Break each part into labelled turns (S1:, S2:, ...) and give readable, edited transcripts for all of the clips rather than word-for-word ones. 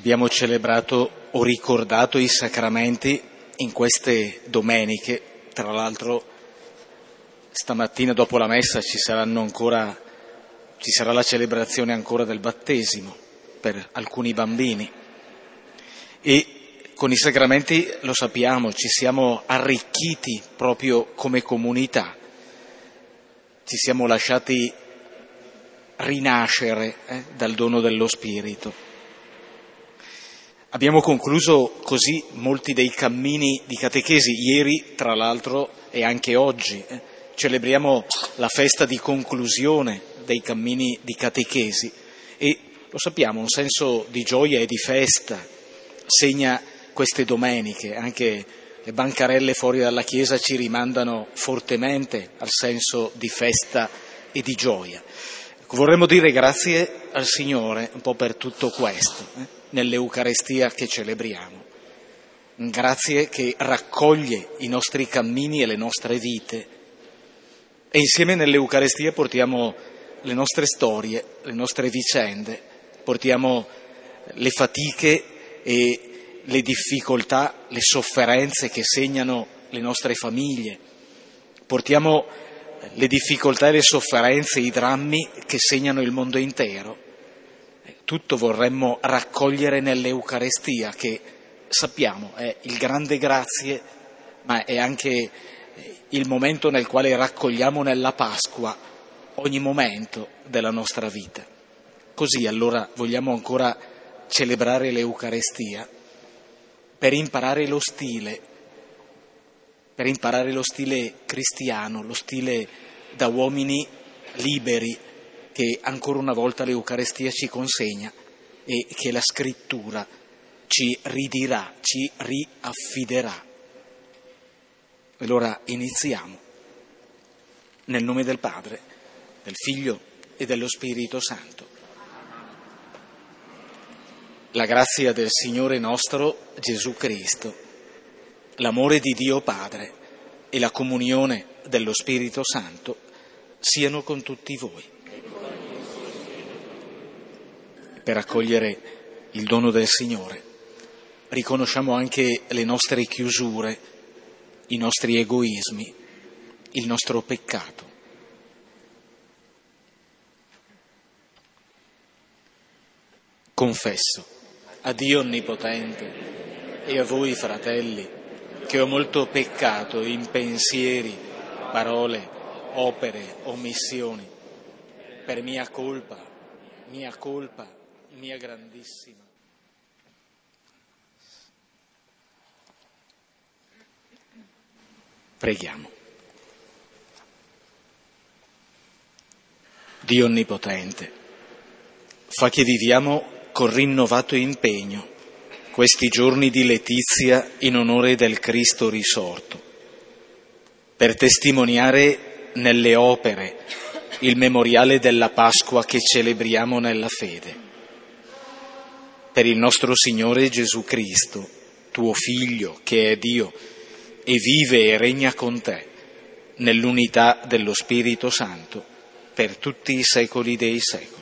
S1: Abbiamo celebrato o ricordato i sacramenti in queste domeniche. Tra l'altro stamattina dopo la messa ci sarà la celebrazione ancora del battesimo per alcuni bambini. E con i sacramenti, lo sappiamo, ci siamo arricchiti proprio come comunità, ci siamo lasciati rinascere dal dono dello Spirito. Abbiamo concluso così molti dei cammini di catechesi. Ieri, tra l'altro, e anche oggi, celebriamo la festa di conclusione dei cammini di catechesi e lo sappiamo, un senso di gioia e di festa segna queste domeniche. Anche le bancarelle fuori dalla chiesa ci rimandano fortemente al senso di festa e di gioia. Vorremmo dire grazie al Signore un po' per tutto questo, nell'Eucarestia che celebriamo. Grazie che raccoglie i nostri cammini e le nostre vite. E insieme nell'Eucarestia portiamo le nostre storie, le nostre vicende, portiamo le fatiche e le difficoltà, le sofferenze che segnano le nostre famiglie, portiamo le difficoltà e le sofferenze, i drammi che segnano il mondo intero. Tutto vorremmo raccogliere nell'Eucarestia, che sappiamo è il grande grazie, ma è anche il momento nel quale raccogliamo nella Pasqua ogni momento della nostra vita. Così allora vogliamo ancora celebrare l'Eucarestia per imparare lo stile cristiano, lo stile da uomini liberi che ancora una volta l'Eucarestia ci consegna e che la Scrittura ci ridirà, ci riaffiderà. Allora iniziamo. Nel nome del Padre, del Figlio e dello Spirito Santo. La grazia del Signore nostro Gesù Cristo, l'amore di Dio Padre e la comunione dello Spirito Santo siano con tutti voi. Per accogliere il dono del Signore riconosciamo anche le nostre chiusure, i nostri egoismi, il nostro peccato. Confesso a Dio Onnipotente e a voi, fratelli, che ho molto peccato in pensieri, parole, opere, omissioni, per mia colpa, mia grandissima. Preghiamo. Dio Onnipotente, fa che viviamo con rinnovato impegno questi giorni di letizia in onore del Cristo risorto, per testimoniare nelle opere il memoriale della Pasqua che celebriamo nella fede. Per il nostro Signore Gesù Cristo, tuo Figlio, che è Dio, e vive e regna con te, nell'unità dello Spirito Santo, per tutti i secoli dei secoli.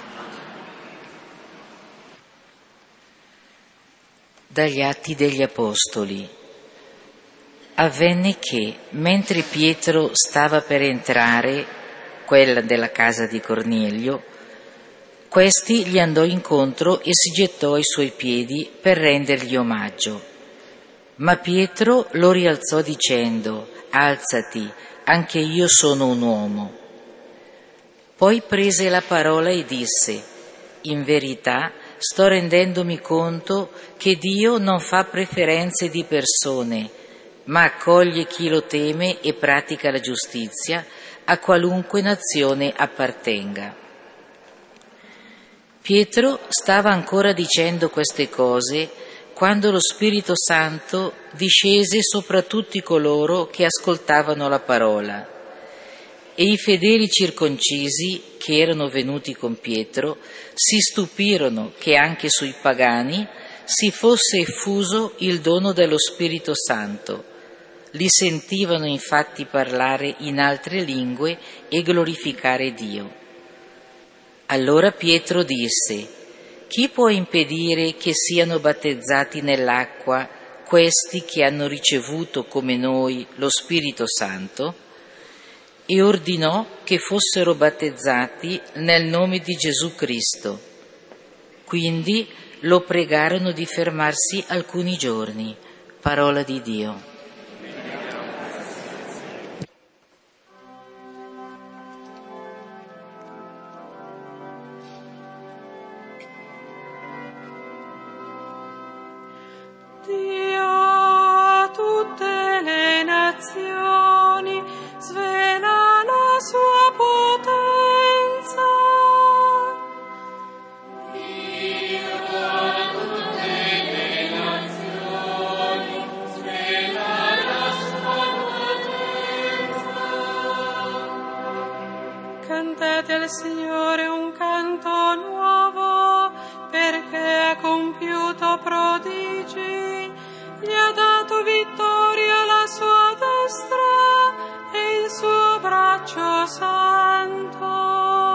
S2: Dagli Atti degli Apostoli. Avvenne che, mentre Pietro stava per entrare, quella della casa di Cornelio, questi gli andò incontro e si gettò ai suoi piedi per rendergli omaggio. Ma Pietro lo rialzò dicendo: «Alzati, anche io sono un uomo». Poi prese la parola e disse: «In verità sto rendendomi conto che Dio non fa preferenze di persone, ma accoglie chi lo teme e pratica la giustizia, a qualunque nazione appartenga». Pietro stava ancora dicendo queste cose quando lo Spirito Santo discese sopra tutti coloro che ascoltavano la parola. E i fedeli circoncisi che erano venuti con Pietro si stupirono che anche sui pagani si fosse effuso il dono dello Spirito Santo. Li sentivano infatti parlare in altre lingue e glorificare Dio. Allora Pietro disse: chi può impedire che siano battezzati nell'acqua questi che hanno ricevuto come noi lo Spirito Santo? E ordinò che fossero battezzati nel nome di Gesù Cristo. Quindi lo pregarono di fermarsi alcuni giorni. Parola di Dio.
S3: Cantate al Signore un canto nuovo, perché ha compiuto prodigi, gli ha dato vittoria alla sua destra e il suo braccio santo.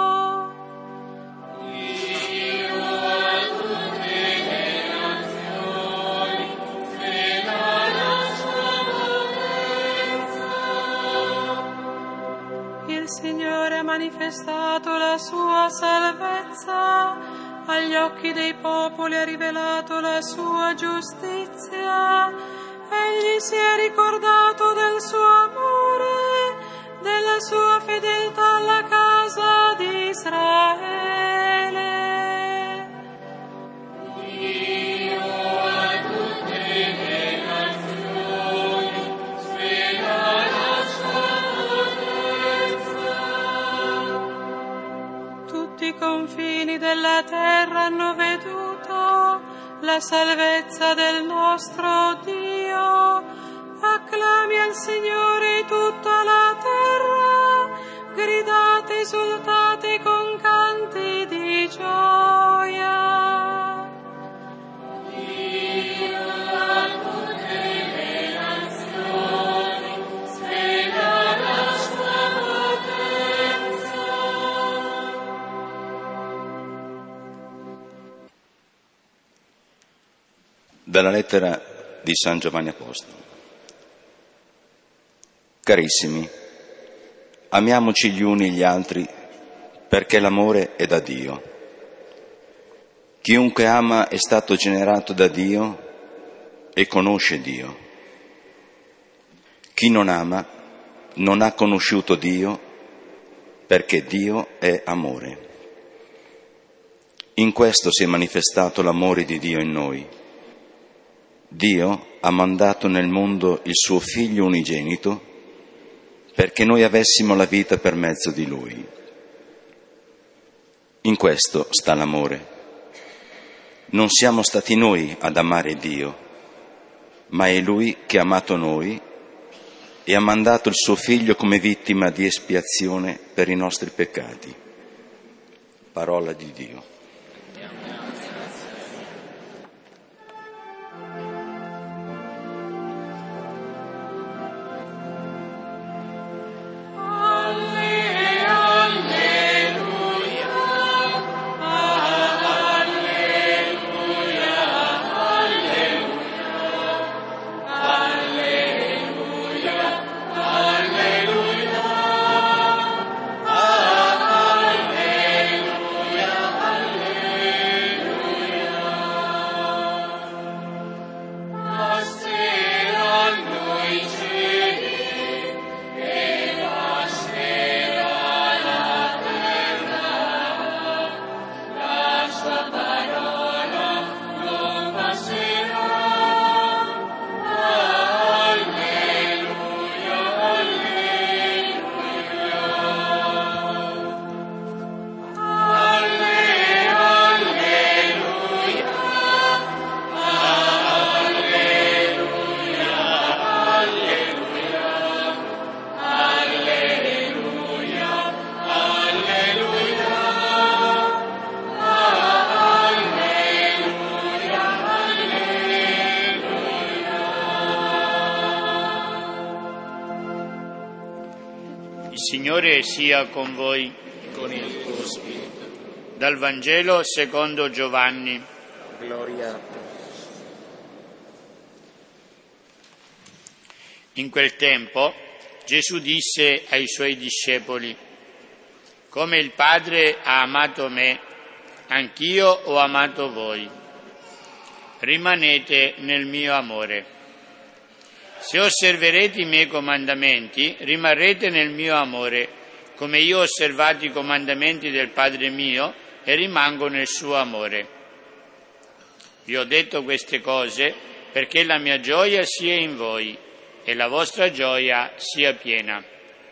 S3: Il Signore ha manifestato la sua salvezza, agli occhi dei popoli ha rivelato la sua giustizia, egli si è ricordato del suo amore, della sua fedeltà alla casa di Israele. I confini della terra hanno veduto la salvezza del nostro Dio. Acclami al Signore tutta la terra, gridate, esultate con canti di gioia.
S4: Dalla lettera di San Giovanni Apostolo. Carissimi, amiamoci gli uni gli altri, perché l'amore è da Dio. Chiunque ama è stato generato da Dio e conosce Dio. Chi non ama non ha conosciuto Dio, perché Dio è amore. In questo si è manifestato l'amore di Dio in noi. Dio ha mandato nel mondo il suo Figlio unigenito perché noi avessimo la vita per mezzo di Lui. In questo sta l'amore. Non siamo stati noi ad amare Dio, ma è Lui che ha amato noi e ha mandato il suo Figlio come vittima di espiazione per i nostri peccati. Parola di Dio.
S5: Signore sia con voi.
S1: Con il tuo spirito.
S5: Dal Vangelo secondo Giovanni.
S1: Gloria a te.
S5: In quel tempo Gesù disse ai suoi discepoli: come il Padre ha amato me, anch'io ho amato voi. Rimanete nel mio amore. Se osserverete i miei comandamenti, rimarrete nel mio amore, come io ho osservato i comandamenti del Padre mio e rimango nel suo amore. Vi ho detto queste cose perché la mia gioia sia in voi e la vostra gioia sia piena.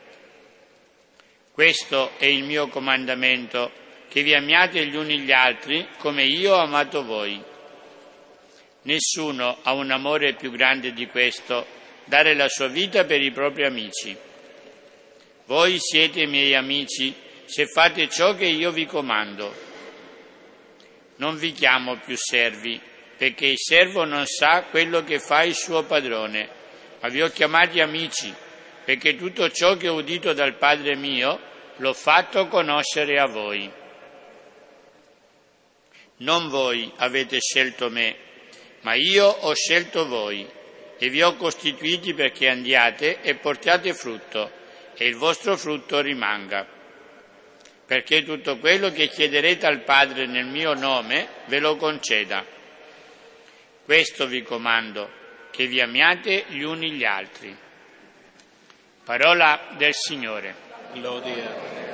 S5: Questo è il mio comandamento, che vi amiate gli uni gli altri come io ho amato voi. Nessuno ha un amore più grande di questo, dare la sua vita per i propri amici. Voi siete miei amici se fate ciò che io vi comando. Non vi chiamo più servi, perché il servo non sa quello che fa il suo padrone, ma vi ho chiamati amici, perché tutto ciò che ho udito dal Padre mio l'ho fatto conoscere a voi. Non voi avete scelto me, ma io ho scelto voi e vi ho costituiti perché andiate e portiate frutto e il vostro frutto rimanga. Perché tutto quello che chiederete al Padre nel mio nome ve lo conceda. Questo vi comando, che vi amiate gli uni gli altri. Parola del Signore.
S1: Gloria a te.